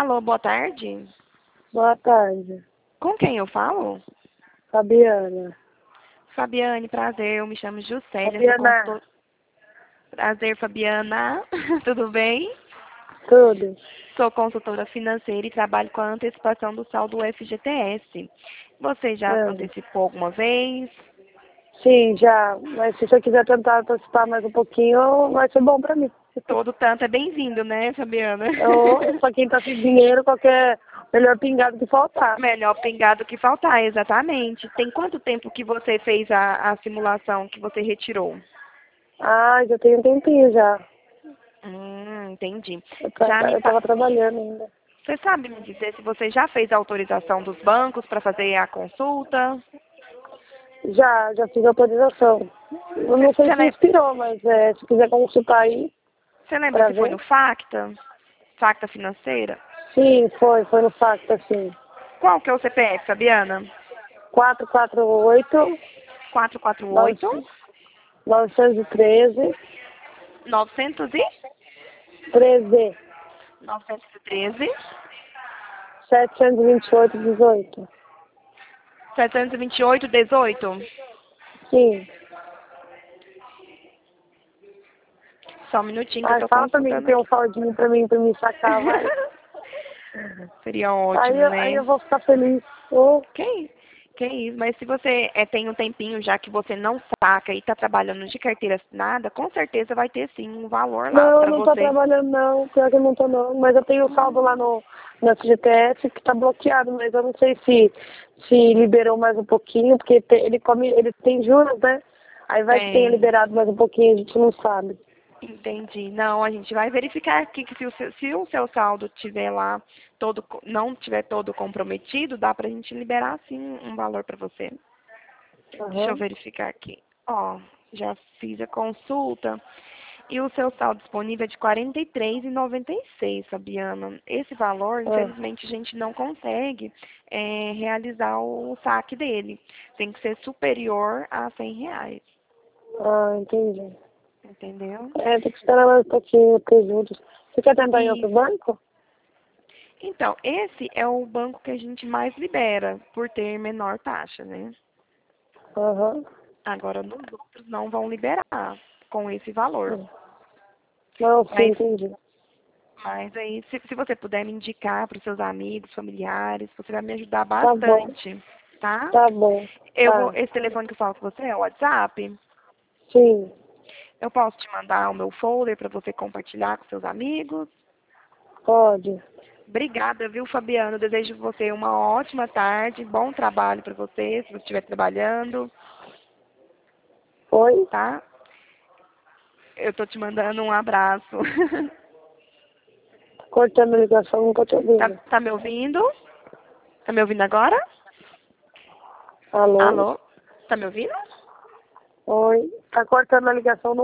Alô, boa tarde. Boa tarde, Com quem eu falo? Fabiana. Fabiane, prazer. Eu me chamo Juscelia, sou Fabiana, consultora. Prazer, Fabiana. Tudo bem? tudo? Sou consultora financeira e trabalho com a antecipação do saldo FGTS. Você já Ah, antecipou alguma vez? sim, já. Mas se você quiser tentar antecipar mais um pouquinho, vai ser bom pra mim. Todo tanto é bem-vindo, né, Fabiana? Pra quem tá sem dinheiro, qualquer melhor pingado que faltar. Melhor pingar do que faltar, exatamente. Tem quanto tempo que você fez a simulação que você retirou? Ah, já tem um tempinho já. Entendi. Eu tava trabalhando ainda. Você sabe me dizer se você já fez a autorização dos bancos para fazer a consulta? Já fiz a autorização. Eu não sei Você se inspirou, mas se quiser consultar aí lembra pra se foi ver. no Facta? Facta Financeira? Sim, foi no Facta, sim. Qual que é o CPF, Fabiana? 448 448 913 900 13 913 728 18. 728 18. Sim. Só um minutinho que eu Ai, tô fala pra mim que consultando tem um aqui. faldinho pra mim sacar, vai. Seria Aí, ótimo, aí né? eu vou ficar feliz. Ô, Que isso, mas se você tem um tempinho já que você não saca e está trabalhando de carteira assinada, com certeza vai ter sim um valor lá não, para não tô você. trabalhando não. Pior que eu não tô não. Mas eu tenho saldo lá no FGTS que tá bloqueado, mas eu não sei se liberou mais um pouquinho, porque ele tem juros, né? Aí vai que tenha Tem, liberado mais um pouquinho, a gente não sabe. entendi. Não, a gente vai verificar aqui que se o seu saldo tiver lá não tiver todo comprometido, dá para a gente liberar sim um valor para você. Deixa eu Aham. verificar aqui. Ó, já fiz a consulta. E o seu saldo disponível é de R$ 43,96, Fabiana. Esse valor, Ah, infelizmente, a gente não consegue realizar o saque dele. Tem que ser superior a R$ 100, entendi. entendeu? Tem que esperar mais um pouquinho ter juros. Você quer tentar em outro E, banco? então, esse é o banco que a gente mais libera, por ter menor taxa, né? Aham. Agora, nos outros não vão liberar com esse valor. Não, sim, Mas entendi. Mas aí, se você puder me indicar para os seus amigos, familiares, você vai me ajudar Tá bom, bastante, tá? tá bom. Tá. Esse telefone que eu falo com você é o WhatsApp. Sim, Eu posso te mandar o meu folder para você compartilhar com seus amigos. pode. Obrigada, viu, Fabiano? Eu desejo você uma ótima tarde, bom trabalho para você, se você estiver trabalhando, Oi? tá? Eu tô te mandando um abraço. Cortando a ligação, nunca te Tá, ouvindo. tá me ouvindo? Tá me ouvindo agora? Alô? Alô? Tá me ouvindo? Oi? Tá cortando a ligação, não